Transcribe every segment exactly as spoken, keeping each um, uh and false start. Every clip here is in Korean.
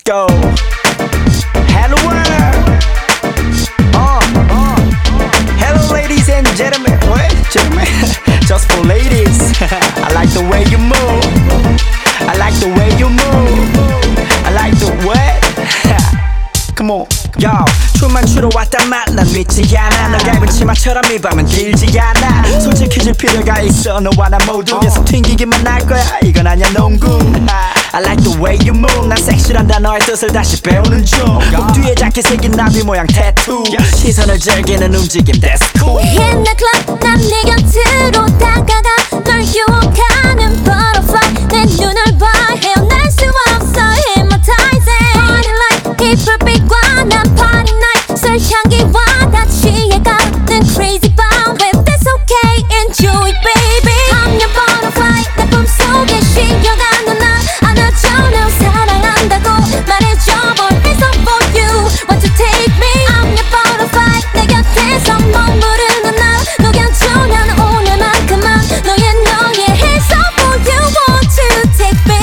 go. Hello world. Uh, uh, hello ladies and gentlemen. What? Gentlemen? Just for ladies. I like the way you move. I like the way you move. I like the what? Come on, yo. 춤만 추러 왔단 말 난 믿지 않아. 너가 입은 치마처럼 이 밤은 길지 않아. 솔직해질 필요가 있어. 너와 나 모두 계속 튕기기만 할 거야. 이건 아니야 농구. I like the way you move. 난 섹시란 단어의 뜻을 다시 배우는 중. 목 뒤에 작게 새긴 나비 모양 태투. 시선을 즐기는 움직임 that's cool. In the club 난 네 곁으로 다가가 널 유혹하는 butterfly. 내 눈을 봐 헤어날 수 없어 hypnotizing. Party like 이 불빛과 난 party night. 술 향기와 다 취해가는 crazy bomb. But that's okay, enjoy it baby. I'm your butterfly. 내 품속에 쉬어가는 나 안아줘 널 사랑한다고 말해줘. Boys up for you, want to take me. I'm your butterfly. 내 곁에서 머무르는 나 녹여줘 난 오늘만큼만 너의 너의 hands up for you, want to take me.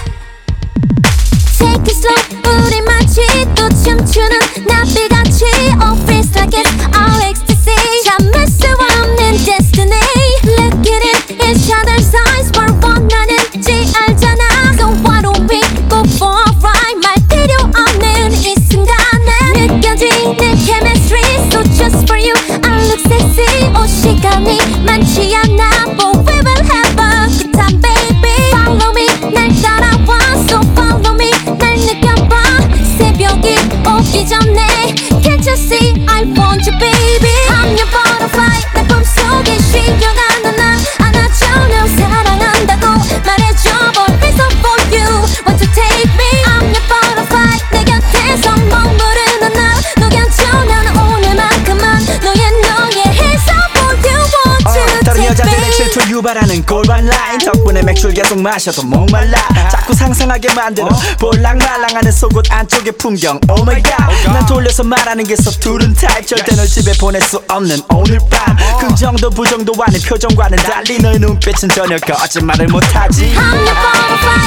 Take it slow 우리 마치 또 춤추는 나비같이. Oh feels like it's our ecstasy. 참을 수 없는 destiny. Look at it, each other's eyes. 뭘 원하는지 알잖아. So why don't we go for a ride. 말 필요 없는 이 순간에 느껴지는 chemistry. So just for you I look sexy. 오 시간이 많지 않아 but we will have a good time baby. Follow me 날 따라와 so follow me 날 느껴봐. 새벽이 오기 전에 can't you see I want you baby. I'm your butterfly. 내 품속에 쉬어가는 나 안아줘 널 사랑한다고 말해줘. Boys up for you, want to take me. I'm your butterfly. 내 곁에서 머무르는 나 녹여줘 난 오늘만큼만 너의 너의 hands up for you, want to 어, 다른 take 여자들은 me. 질투 유발하는 골반 라인 덕분에 맥주를 계속 마셔도 목말라. 자꾸 상상하게 만드는 볼랑말랑하는 속옷 안쪽의 풍경 Oh my god. 난 돌려서 말하는 게 서투른 타입. 절대 널 집에 보낼 수 없는 오늘 밤. 긍정도 부정도 아닌 표정과는 달리 너의 눈빛은 전혀 거짓말을 못하지. I'm your butterfly.